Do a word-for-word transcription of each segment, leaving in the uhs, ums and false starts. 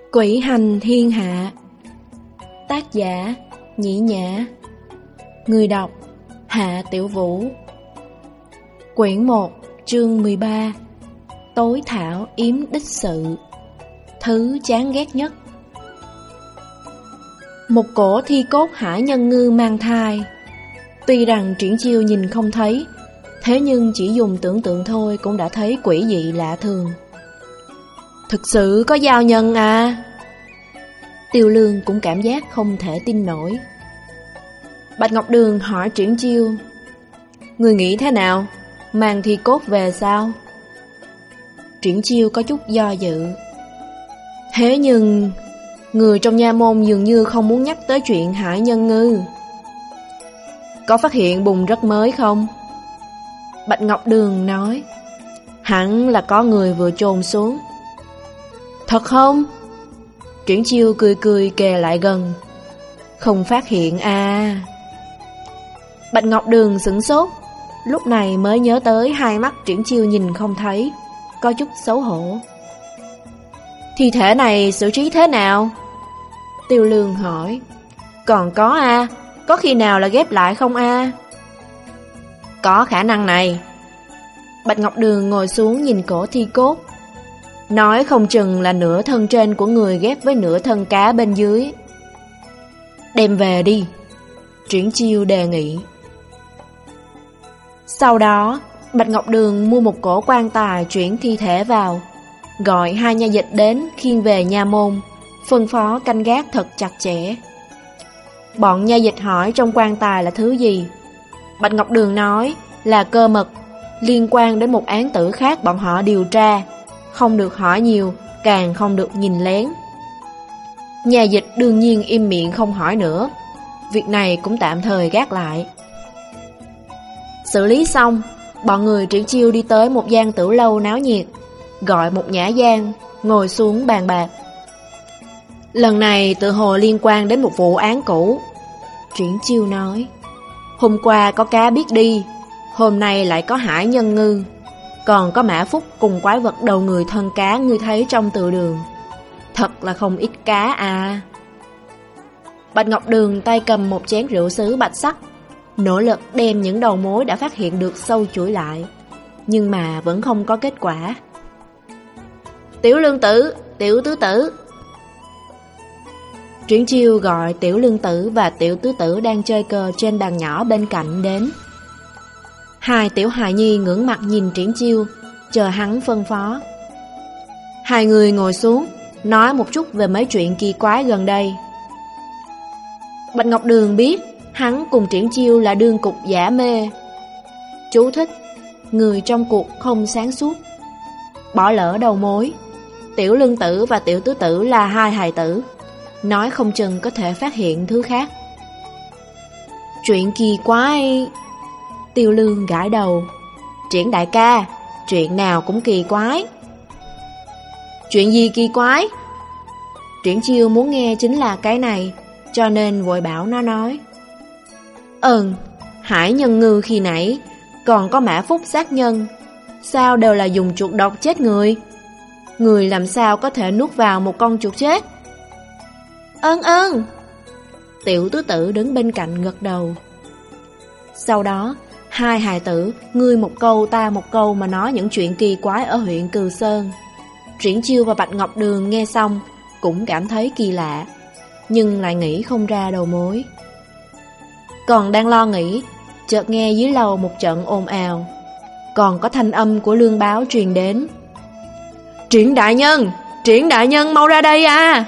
Quỷ hành thiên hạ. Tác giả Nhĩ Nhã. Người đọc Hạ Tiểu Vũ. Quyển một, chương mười ba. Tối thảo yếm đích sự. Thứ chán ghét nhất. Một cổ thi cốt hải nhân ngư mang thai. Tuy rằng Triển Chiêu nhìn không thấy, thế nhưng chỉ dùng tưởng tượng thôi cũng đã thấy quỷ dị lạ thường. Thực sự có giao nhân à? Tiêu Lương cũng cảm giác không thể tin nổi. Bạch Ngọc Đường hỏi Triển Chiêu: Người nghĩ thế nào? Mang thi cốt về sao? Triển Chiêu có chút do dự. Thế nhưng người trong nha môn dường như không muốn nhắc tới chuyện hải nhân ngư. Có phát hiện bùn rất mới không? Bạch Ngọc Đường nói: Hẳn là có người vừa chôn xuống. Thật không? Triển Chiêu cười cười kề lại gần. Không phát hiện à? Bạch Ngọc Đường sửng sốt, lúc này mới nhớ tới hai mắt Triển Chiêu nhìn không thấy, có chút xấu hổ. Thi thể này xử trí thế nào? Tiêu Lương hỏi. Còn có a, có khi nào là ghép lại không a? Có khả năng này. Bạch Ngọc Đường ngồi xuống nhìn cổ thi cốt, nói không chừng là nửa thân trên của người ghép với nửa thân cá bên dưới. Đem về đi, Triển Chiêu đề nghị. Sau đó Bạch Ngọc Đường mua một cổ quan tài chuyển thi thể vào, gọi hai nha dịch đến khiêng về nha môn, phân phó canh gác thật chặt chẽ. Bọn nha dịch hỏi trong quan tài là thứ gì. Bạch Ngọc Đường nói là cơ mật, liên quan đến một án tử khác bọn họ điều tra, không được hỏi nhiều, càng không được nhìn lén. Nhà dịch đương nhiên im miệng không hỏi nữa. Việc này cũng tạm thời gác lại. Xử lý xong, bọn người Triển Chiêu đi tới một gian tử lâu náo nhiệt, gọi một nhã gian, ngồi xuống bàn bạc. Lần này tự hồ liên quan đến một vụ án cũ. Triển Chiêu nói: Hôm qua có cá biết đi, hôm nay lại có hải nhân ngư, còn có mã phúc cùng quái vật đầu người thân cá ngươi thấy trong từ đường. Thật là không ít cá à. Bạch Ngọc Đường tay cầm một chén rượu sứ bạch sắc, nỗ lực đem những đầu mối đã phát hiện được sâu chuỗi lại, nhưng mà vẫn không có kết quả. Tiểu Lương Tử, Tiểu Tứ Tử. Triển Chiêu gọi Tiểu Lương Tử và Tiểu Tứ Tử đang chơi cờ trên bàn nhỏ bên cạnh đến. Hai tiểu hài nhi ngưỡng mặt nhìn Triển Chiêu, chờ hắn phân phó. Hai người ngồi xuống, nói một chút về mấy chuyện kỳ quái gần đây. Bạch Ngọc Đường biết hắn cùng Triển Chiêu là đương cục giả mê. Chú thích: người trong cuộc không sáng suốt, bỏ lỡ đầu mối. Tiểu Lương Tử và Tiểu Tứ Tử là hai hài tử, nói không chừng có thể phát hiện thứ khác. Chuyện kỳ quái. Tiêu Lương gãi đầu. Triển đại ca, chuyện nào cũng kỳ quái. Chuyện gì kỳ quái? Triển Chiêu muốn nghe chính là cái này, cho nên vội bảo nó nói. Ừm, hải nhân ngư khi nãy, còn có mã phúc sát nhân, sao đều là dùng chuột độc chết người? Người làm sao có thể nuốt vào một con chuột chết? Ơn ơn. Tiểu Tứ Tử đứng bên cạnh gật đầu. Sau đó hai hài tử ngươi một câu ta một câu mà nói những chuyện kỳ quái ở huyện Cừ Sơn. Triển Chiêu và Bạch Ngọc Đường nghe xong cũng cảm thấy kỳ lạ, nhưng lại nghĩ không ra đầu mối. Còn đang lo nghĩ, chợt nghe dưới lầu một trận ồn ào, còn có thanh âm của Lương Báo truyền đến. Triển đại nhân, Triển đại nhân mau ra đây à.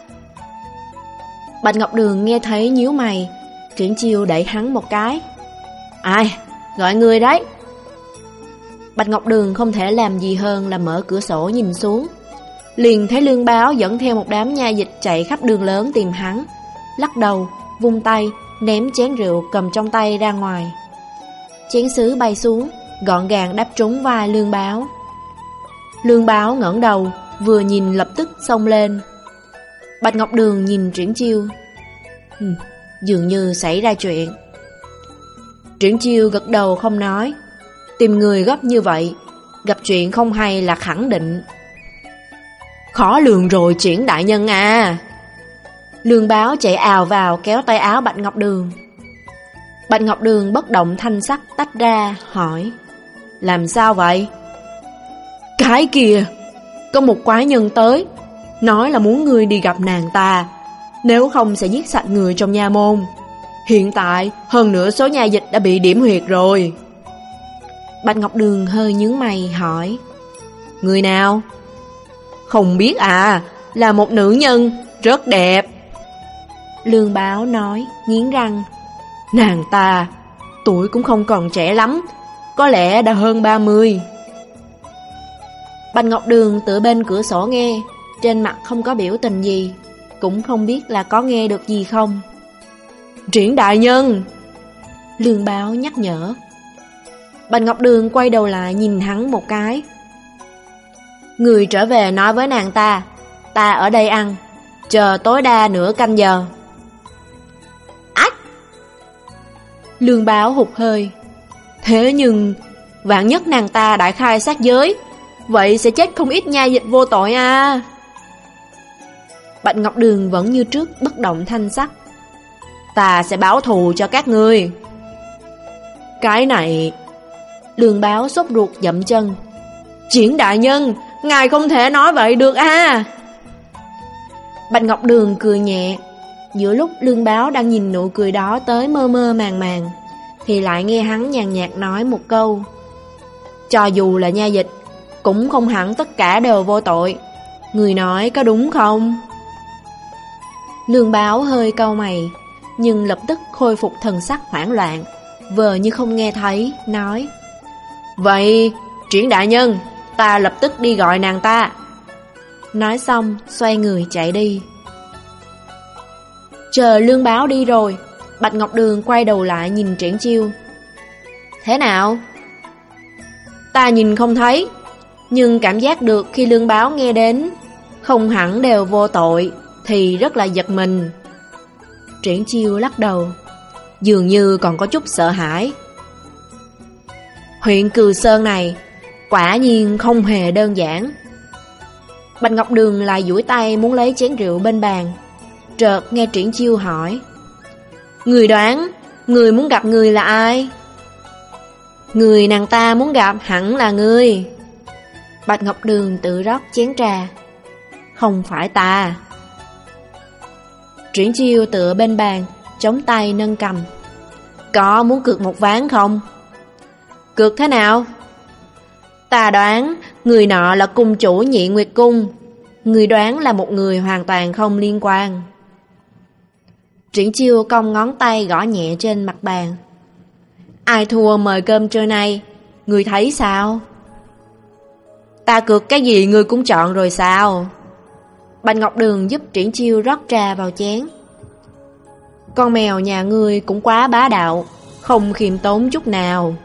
Bạch Ngọc Đường nghe thấy nhíu mày. Triển Chiêu đẩy hắn một cái. Ai, gọi người đấy. Bạch Ngọc Đường không thể làm gì hơn là mở cửa sổ nhìn xuống, liền thấy Lương Báo dẫn theo một đám nha dịch chạy khắp đường lớn tìm hắn, lắc đầu, vung tay, ném chén rượu cầm trong tay ra ngoài. Chén sứ bay xuống, gọn gàng đáp trúng vai Lương Báo. Lương Báo ngẩng đầu, vừa nhìn lập tức xông lên. Bạch Ngọc Đường nhìn Triển Chiêu. Ừ, dường như xảy ra chuyện. Triển Chiêu gật đầu không nói. Tìm người gấp như vậy, gặp chuyện không hay là khẳng định. Khó lường rồi Triển đại nhân à. Lương Báo chạy ào vào kéo tay áo Bạch Ngọc Đường. Bạch Ngọc Đường bất động thanh sắc tách ra hỏi: Làm sao vậy? Cái kìa, có một quái nhân tới, nói là muốn ngươi đi gặp nàng ta, nếu không sẽ giết sạch người trong nha môn. Hiện tại hơn nửa số nha dịch đã bị điểm huyệt rồi. Bạch Ngọc Đường hơi nhướng mày hỏi: Người nào? Không biết à, là một nữ nhân, rất đẹp. Lương Báo nói nghiến răng: Nàng ta tuổi cũng không còn trẻ lắm, có lẽ đã hơn ba mươi. Bạch Ngọc Đường tựa bên cửa sổ nghe, trên mặt không có biểu tình gì, cũng không biết là có nghe được gì không. Triển đại nhân, Lương Báo nhắc nhở. Bạch Ngọc Đường quay đầu lại nhìn hắn một cái. Người trở về nói với nàng ta, ta ở đây ăn, chờ tối đa nửa canh giờ. Ách! Lương Báo hụt hơi. Thế nhưng vạn nhất nàng ta đại khai sát giới, vậy sẽ chết không ít nha dịch vô tội à. Bạch Ngọc Đường vẫn như trước bất động thanh sắc. Ta sẽ báo thù cho các ngươi. Cái này... Lương Báo sốt ruột dậm chân. Triển đại nhân, ngài không thể nói vậy được à. Bạch Ngọc Đường cười nhẹ. Giữa lúc Lương Báo đang nhìn nụ cười đó tới mơ mơ màng màng, thì lại nghe hắn nhàn nhạt nói một câu: Cho dù là nha dịch, cũng không hẳn tất cả đều vô tội. Người nói có đúng không? Lương Báo hơi cau mày, nhưng lập tức khôi phục thần sắc hoảng loạn, vờ như không nghe thấy, nói: Vậy, Triển đại nhân, ta lập tức đi gọi nàng ta. Nói xong, xoay người chạy đi. Chờ Lương Báo đi rồi, Bạch Ngọc Đường quay đầu lại nhìn Triển Chiêu. Thế nào? Ta nhìn không thấy, nhưng cảm giác được khi Lương Báo nghe đến không hẳn đều vô tội, thì rất là giật mình. Triển Chiêu lắc đầu, dường như còn có chút sợ hãi. Huyện Cừ Sơn này quả nhiên không hề đơn giản. Bạch Ngọc Đường lại duỗi tay muốn lấy chén rượu bên bàn, chợt nghe Triển Chiêu hỏi: Người đoán, người muốn gặp người là ai? Người nàng ta muốn gặp hẳn là ngươi. Bạch Ngọc Đường tự rót chén trà. Không phải ta. Triển Chiêu tựa bên bàn, chống tay nâng cầm. Có muốn cược một ván không? Cược thế nào? Ta đoán người nọ là cung chủ Nhị Nguyệt Cung, người đoán là một người hoàn toàn không liên quan. Triển Chiêu cong ngón tay gõ nhẹ trên mặt bàn. Ai thua mời cơm trưa nay, người thấy sao? Ta cược cái gì người cũng chọn rồi sao? Bạch Ngọc Đường giúp Triển Chiêu rót trà vào chén. Con mèo nhà ngươi cũng quá bá đạo, không khiêm tốn chút nào.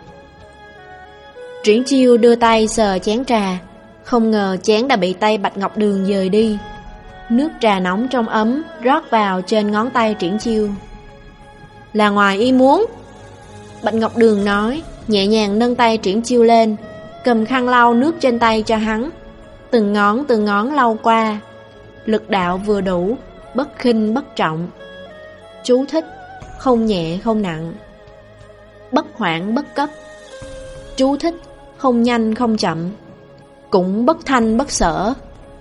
Triển Chiêu đưa tay sờ chén trà, không ngờ chén đã bị tay Bạch Ngọc Đường dời đi. Nước trà nóng trong ấm rót vào trên ngón tay Triển Chiêu. Là ngoài ý muốn. Bạch Ngọc Đường nói, nhẹ nhàng nâng tay Triển Chiêu lên, cầm khăn lau nước trên tay cho hắn, từng ngón từng ngón lau qua. Lực đạo vừa đủ, bất khinh bất trọng. Chú thích: không nhẹ không nặng, bất hoảng bất cấp. Chú thích: không nhanh không chậm, cũng bất thanh bất sở.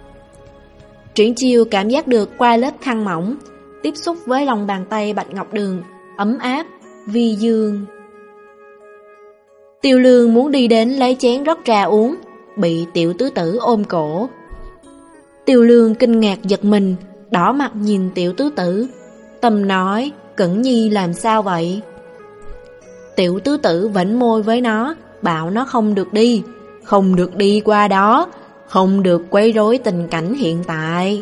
Triển Chiêu cảm giác được qua lớp khăn mỏng, tiếp xúc với lòng bàn tay Bạch Ngọc Đường, ấm áp, vi dương. Tiêu Lương muốn đi đến lấy chén rót trà uống, bị tiểu tứ tử ôm cổ. Tiêu Lương kinh ngạc giật mình, đỏ mặt nhìn tiểu tứ tử, tâm nói: Cẩn Nhi làm sao vậy? Tiểu tứ tử vẫy môi với nó, bảo nó không được đi, không được đi qua đó, không được quấy rối tình cảnh hiện tại.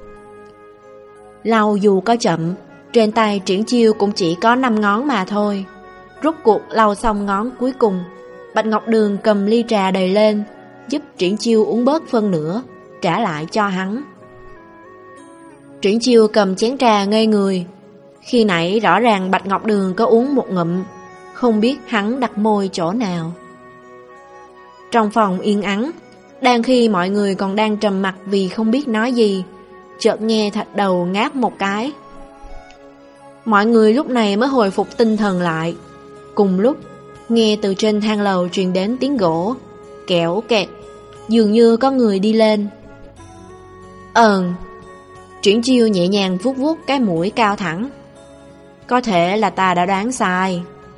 Lau dù có chậm, trên tay Triển Chiêu cũng chỉ có năm ngón mà thôi. Rốt cuộc lau xong ngón cuối cùng, Bạch Ngọc Đường cầm ly trà đầy lên, giúp Triển Chiêu uống bớt phân nửa, trả lại cho hắn. Triển Chiêu cầm chén trà ngây người. Khi nãy rõ ràng Bạch Ngọc Đường có uống một ngụm, không biết hắn đặt môi chỗ nào. Trong phòng yên ắng, Đang khi mọi người còn đang trầm mặc vì không biết nói gì, chợt nghe thạch đầu ngáp một cái. Mọi người lúc này mới hồi phục tinh thần lại. Cùng lúc, nghe từ trên thang lầu truyền đến tiếng gỗ kẹo kẹt, dường như có người đi lên. Ờn, Triển Chiêu nhẹ nhàng vuốt vuốt cái mũi cao thẳng. Có thể là ta đã đoán sai.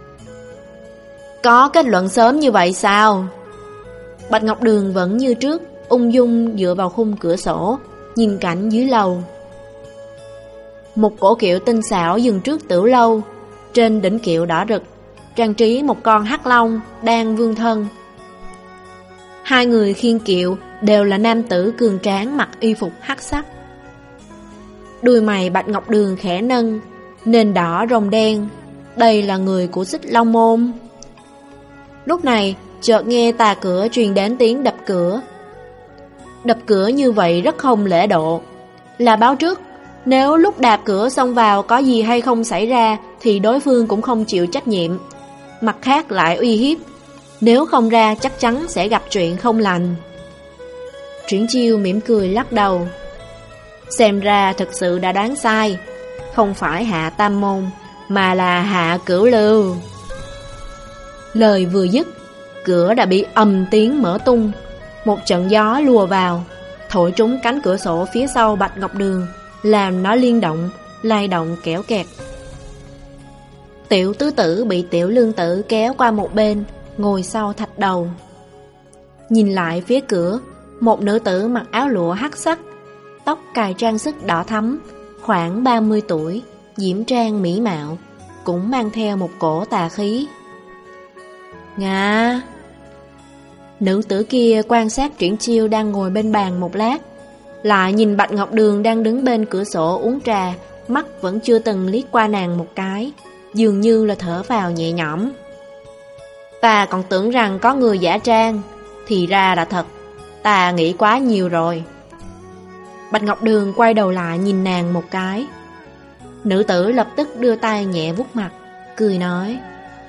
Có kết luận sớm như vậy sao? Bạch Ngọc Đường vẫn như trước, ung dung dựa vào khung cửa sổ, nhìn cảnh dưới lầu. Một cổ kiệu tinh xảo dừng trước tiểu lâu. Trên đỉnh kiệu đỏ rực, trang trí một con hắc long đang vươn thân. Hai người khiêng kiệu đều là nam tử cường tráng mặc y phục hắc sắc. Đuôi mày Bạch Ngọc Đường khẽ nâng, nền đỏ rồng đen. Đây là người của Xích Long Môn. Lúc này chợt nghe tà cửa truyền đến tiếng đập cửa. Đập cửa như vậy rất không lễ độ, là báo trước nếu lúc đạp cửa xông vào có gì hay không xảy ra thì đối phương cũng không chịu trách nhiệm. Mặt khác lại uy hiếp, nếu không ra chắc chắn sẽ gặp chuyện không lành. Triển Chiêu mỉm cười lắc đầu. Xem ra thực sự đã đoán sai, không phải Hạ Tam Môn mà là Hạ Cửu Lưu. Lời vừa dứt, cửa đã bị ầm tiếng mở tung. Một trận gió lùa vào, thổi trúng cánh cửa sổ phía sau Bạch Ngọc Đường, làm nó liên động, lay động kéo kẹt. Tiểu tứ tử bị tiểu lương tử kéo qua một bên, ngồi sau thạch đầu. Nhìn lại phía cửa, một nữ tử mặc áo lụa hắc sắc, tóc cài trang sức đỏ thắm, khoảng ba mươi tuổi, diễm trang mỹ mạo, cũng mang theo một cổ tà khí. Ngà! Nữ tử kia quan sát Triển Chiêu đang ngồi bên bàn một lát, lại nhìn Bạch Ngọc Đường đang đứng bên cửa sổ uống trà, mắt vẫn chưa từng liếc qua nàng một cái, dường như là thở vào nhẹ nhõm. Ta còn tưởng rằng có người giả trang, thì ra là thật, ta nghĩ quá nhiều rồi. Bạch Ngọc Đường quay đầu lại nhìn nàng một cái. Nữ tử lập tức đưa tay nhẹ vuốt mặt, cười nói: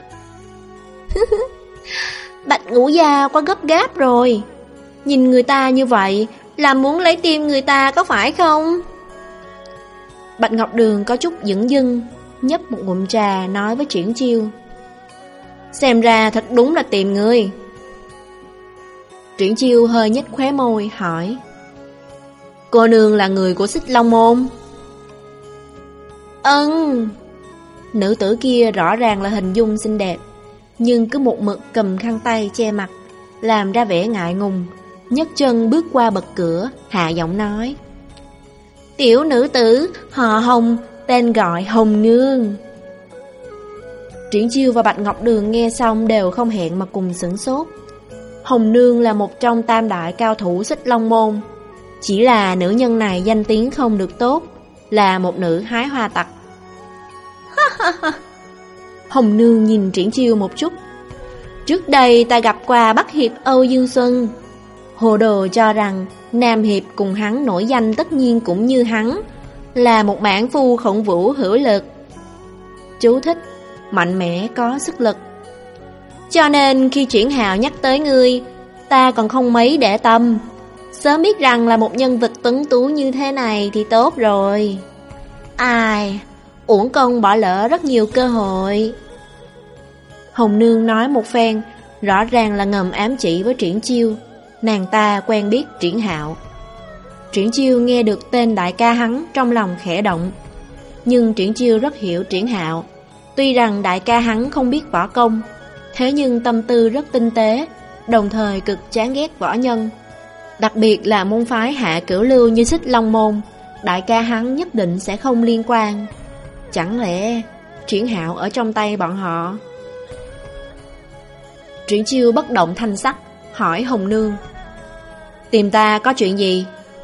Bạch ngũ gia quá gấp gáp rồi. Nhìn người ta như vậy là muốn lấy tim người ta có phải không? Bạch Ngọc Đường có chút dửng dưng, nhấp một ngụm trà nói với Triển Chiêu: Xem ra thật đúng là tìm người. Triển Chiêu hơi nhếch khóe môi hỏi: Cô nương là người của Xích Long Môn? Ừm. Nữ tử kia rõ ràng là hình dung xinh đẹp, nhưng cứ một mực cầm khăn tay che mặt, làm ra vẻ ngại ngùng, nhấc chân bước qua bậc cửa, hạ giọng nói: Tiểu nữ tử họ Hồng, tên gọi Hồng Nương. Triển Chiêu và Bạch Ngọc Đường nghe xong đều không hẹn mà cùng sửng sốt. Hồng Nương là một trong tam đại cao thủ Xích Long Môn, chỉ là nữ nhân này danh tiếng không được tốt, là một nữ hái hoa tặc. Hồng Nương nhìn Triển Chiêu một chút. Trước đây ta gặp qua Bắc Hiệp Âu Dương Xuân, hồ đồ cho rằng Nam Hiệp cùng hắn nổi danh tất nhiên cũng như hắn, là một mãn phu khổng vũ hữu lực. Chú thích: mạnh mẽ có sức lực. Cho nên khi Triển Hạo nhắc tới ngươi, ta còn không mấy để tâm. Sớm biết rằng là một nhân vật tuấn tú như thế này thì tốt rồi. Ai, uổng công bỏ lỡ rất nhiều cơ hội. Hồng Nương nói một phen, rõ ràng là ngầm ám chỉ với Triển Chiêu, nàng ta quen biết Triển Hạo. Triển Chiêu nghe được tên đại ca hắn, trong lòng khẽ động. Nhưng Triển Chiêu rất hiểu Triển Hạo. Tuy rằng đại ca hắn không biết võ công, thế nhưng tâm tư rất tinh tế, đồng thời cực chán ghét võ nhân. Đặc biệt là môn phái Hạ Cửu Lưu như Xích Long Môn, đại ca hắn nhất định sẽ không liên quan. Chẳng lẽ Triển Hạo ở trong tay bọn họ? Triển Chiêu bất động thanh sắc, hỏi Hồng Nương: Tìm ta có chuyện gì?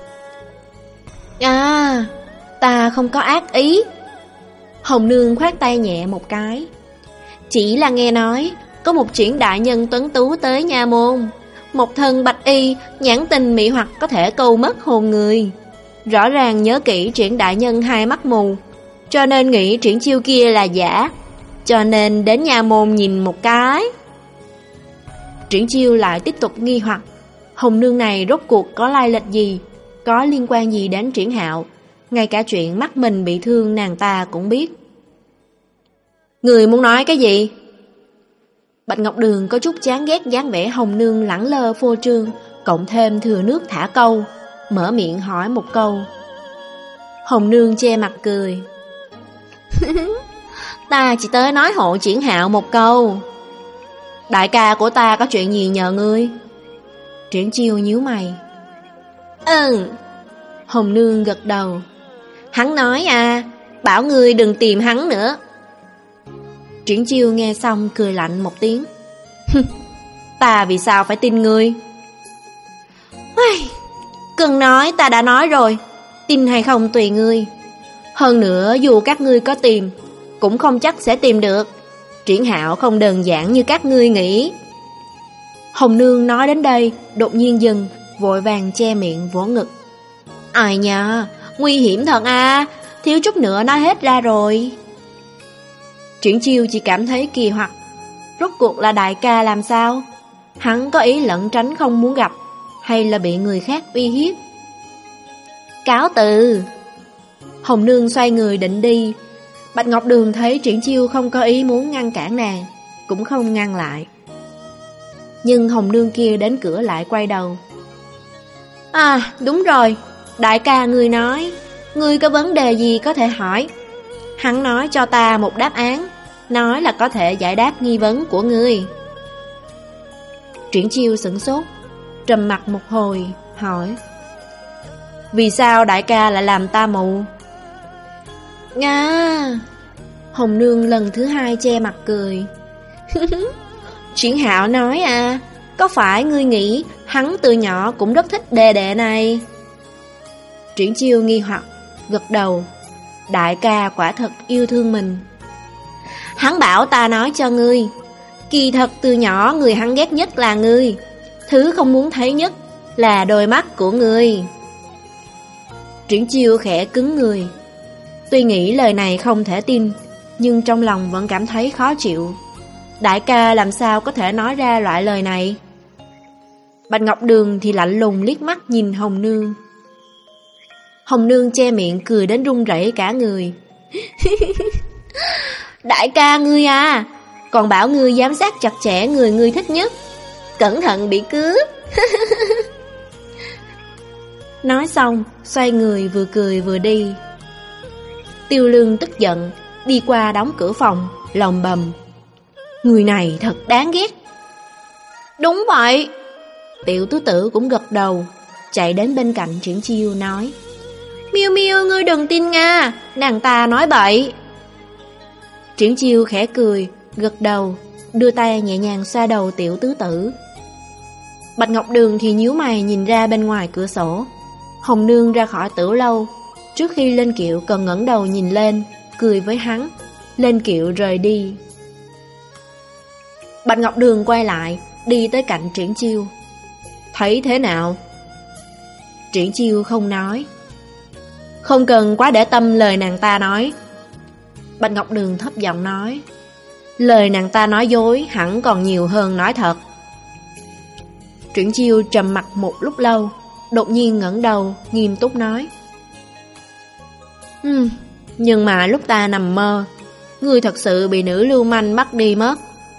À, ta không có ác ý. Hồng Nương khoát tay nhẹ một cái. Chỉ là nghe nói có một Triển đại nhân tuấn tú tới nha môn, một thân bạch y, nhãn tình mị hoặc có thể câu mất hồn người. Rõ ràng nhớ kỹ Triển đại nhân hai mắt mù, cho nên nghĩ Triển Chiêu kia là giả, cho nên đến nha môn nhìn một cái. Triển Chiêu lại tiếp tục nghi hoặc, Hồng nương này rốt cuộc có lai lịch gì, có liên quan gì đến Triển Hạo? Ngay cả chuyện mắt mình bị thương nàng ta cũng biết. Người muốn nói cái gì? Bạch Ngọc Đường có chút chán ghét dáng vẻ Hồng nương lẳng lơ phô trương, cộng thêm thừa nước thả câu, mở miệng hỏi một câu. Hồng nương che mặt cười. Ta chỉ tới nói hộ Triển Hạo một câu. Đại ca của ta có chuyện gì nhờ ngươi? Triển Chiêu nhíu mày. Ừ. Hồng nương gật đầu. Hắn nói à, bảo ngươi đừng tìm hắn nữa. Triển Chiêu nghe xong cười lạnh một tiếng. Ta vì sao phải tin ngươi? Cần nói ta đã nói rồi, tin hay không tùy ngươi. Hơn nữa dù các ngươi có tìm, cũng không chắc sẽ tìm được. Triển Hạo không đơn giản như các ngươi nghĩ. Hồng nương nói đến đây, đột nhiên dừng, vội vàng che miệng vỗ ngực. Ai nha, nguy hiểm thật à, thiếu chút nữa nói hết ra rồi. Triển Chiêu chỉ cảm thấy kỳ hoặc. Rốt cuộc là đại ca làm sao? Hắn có ý lẩn tránh không muốn gặp, hay là bị người khác uy hiếp? Cáo từ. Hồng nương xoay người định đi. Bạch Ngọc Đường thấy Triển Chiêu không có ý muốn ngăn cản nàng, cũng không ngăn lại. Nhưng Hồng nương kia đến cửa lại quay đầu. À đúng rồi, đại ca ngươi nói, ngươi có vấn đề gì có thể hỏi. Hắn nói cho ta một đáp án, nói là có thể giải đáp nghi vấn của ngươi. Triển Chiêu sửng sốt, trầm mặt một hồi, hỏi. Vì sao đại ca lại làm ta mù? Nga. Hồng nương lần thứ hai che mặt cười. Triển Hạo nói à, có phải ngươi nghĩ hắn từ nhỏ cũng rất thích đệ đệ này? Triển Chiêu nghi hoặc, gật đầu. Đại ca quả thật yêu thương mình. Hắn bảo ta nói cho ngươi, kỳ thật từ nhỏ người hắn ghét nhất là ngươi. Thứ không muốn thấy nhất là đôi mắt của ngươi. Triển Chiêu khẽ cứng người. Tuy nghĩ lời này không thể tin, nhưng trong lòng vẫn cảm thấy khó chịu. Đại ca làm sao có thể nói ra loại lời này? Bạch Ngọc Đường thì lạnh lùng liếc mắt nhìn Hồng nương. Hồng nương che miệng cười đến run rẩy cả người. Đại ca ngươi à, còn bảo ngươi giám sát chặt chẽ người ngươi thích nhất, cẩn thận bị cướp. Nói xong, xoay người vừa cười vừa đi. Tiêu Lương tức giận, đi qua đóng cửa phòng, lầm bầm. Người này thật đáng ghét. Đúng vậy. Tiểu tứ tử cũng gật đầu, chạy đến bên cạnh Triển Chiêu nói. Miêu Miêu, ngươi đừng tin Nga, nàng ta nói bậy. Triển Chiêu khẽ cười, gật đầu, đưa tay nhẹ nhàng xoa đầu tiểu tứ tử. Bạch Ngọc Đường thì nhíu mày nhìn ra bên ngoài cửa sổ. Hồng nương ra khỏi tử lâu, trước khi lên kiệu còn ngẩng đầu nhìn lên, cười với hắn, lên kiệu rời đi. Bạch Ngọc Đường quay lại, đi tới cạnh Triển Chiêu. Thấy thế nào? Triển Chiêu không nói. Không cần quá để tâm lời nàng ta nói. Bạch Ngọc Đường thấp giọng nói. Lời nàng ta nói dối hẳn còn nhiều hơn nói thật. Triển Chiêu trầm mặt một lúc lâu, đột nhiên ngẩng đầu, nghiêm túc nói. Ừm, nhưng mà lúc ta nằm mơ, ngươi thật sự bị nữ lưu manh bắt đi mất.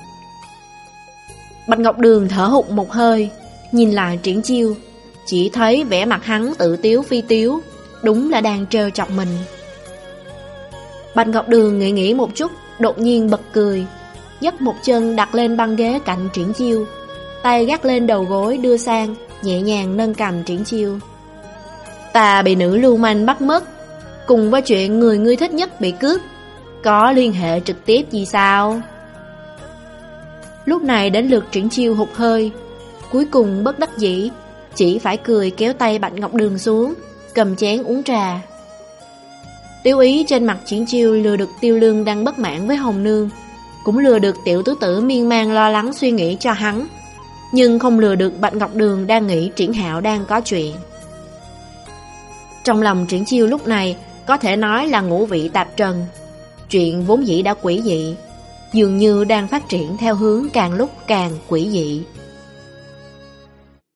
Bạch Ngọc Đường thở hụt một hơi, nhìn lại Triển Chiêu, chỉ thấy vẻ mặt hắn tự tiếu phi tiếu, đúng là đang trêu chọc mình. Bạch Ngọc Đường nghĩ nghĩ một chút, đột nhiên bật cười, nhấc một chân đặt lên băng ghế cạnh Triển Chiêu, tay gác lên đầu gối đưa sang, nhẹ nhàng nâng cằm Triển Chiêu. Ta bị nữ lưu manh bắt mất, cùng với chuyện người ngươi thích nhất bị cướp, có liên hệ trực tiếp gì sao? Lúc này đến lượt Triển Chiêu hụt hơi, cuối cùng bất đắc dĩ, chỉ phải cười kéo tay Bạch Ngọc Đường xuống, cầm chén uống trà. Tiêu ý trên mặt Triển Chiêu lừa được Tiêu Lương đang bất mãn với Hồng nương, cũng lừa được tiểu tứ tử miên man lo lắng suy nghĩ cho hắn, nhưng không lừa được Bạch Ngọc Đường đang nghĩ Triển Hạo đang có chuyện. Trong lòng Triển Chiêu lúc này có thể nói là ngũ vị tạp trần. Chuyện vốn dĩ đã quỷ dị, dường như đang phát triển theo hướng càng lúc càng quỷ dị.